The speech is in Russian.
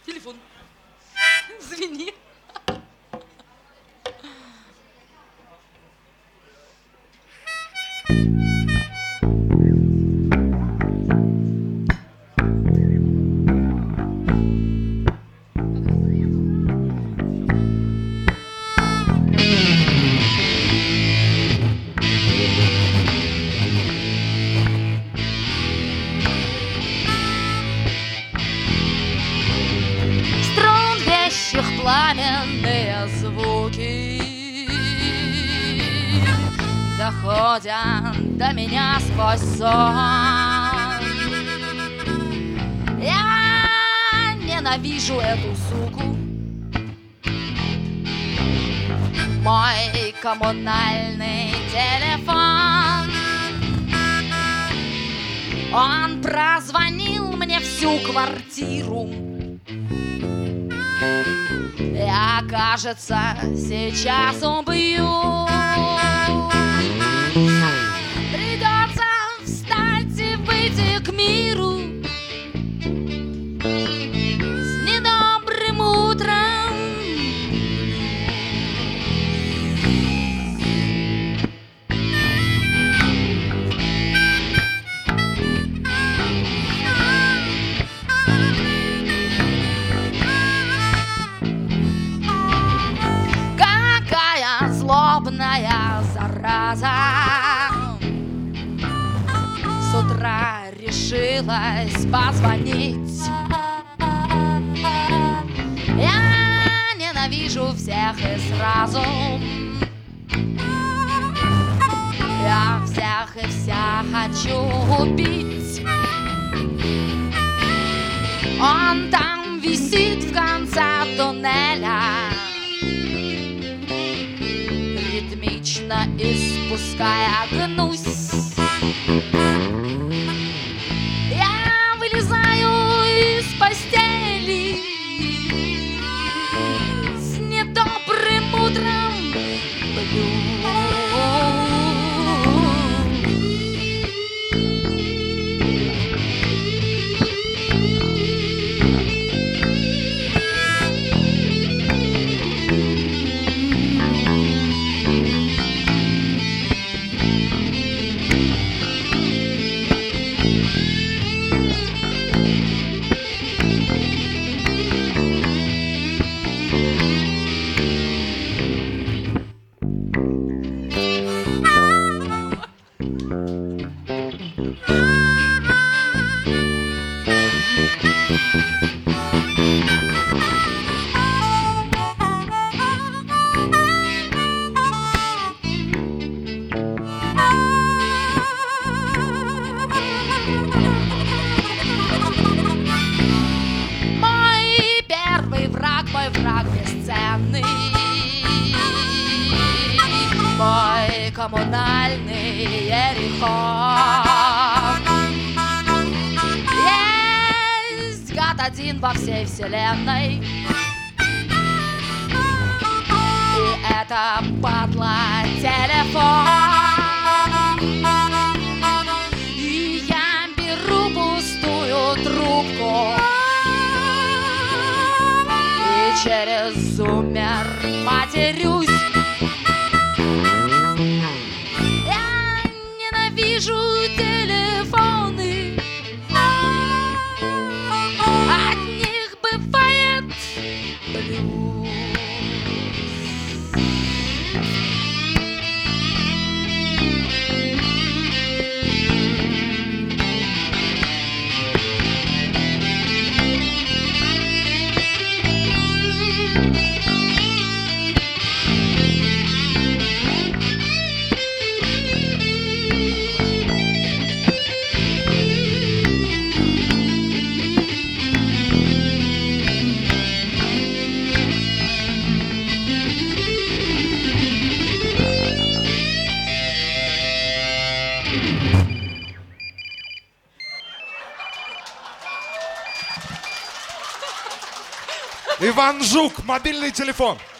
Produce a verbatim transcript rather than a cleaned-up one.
Телефон. Звени. Пламенные звуки доходят до меня сквозь сон. Я ненавижу эту суку. Мой коммунальный телефон, он прозвонил мне всю квартиру. Я, кажется, сейчас убью. Придется встать и выйти к миру с недобрым утром. Злобная зараза с утра решилась позвонить. Я ненавижу всех и сразу. Я всех и вся хочу убить. Он там висит в конце туннеля, ритмично испуская гнусь. Я вылезаю из постели с недобрым утром блюз. Мой враг бесценный, мой коммунальный Ерихон. Есть гад один во всей вселенной, и это падла телефон. И я беру пустую трубку и через зумер матерюсь. Я ненавижу телефоны, от них бывает блюз. Иван Жук, мобильный телефон.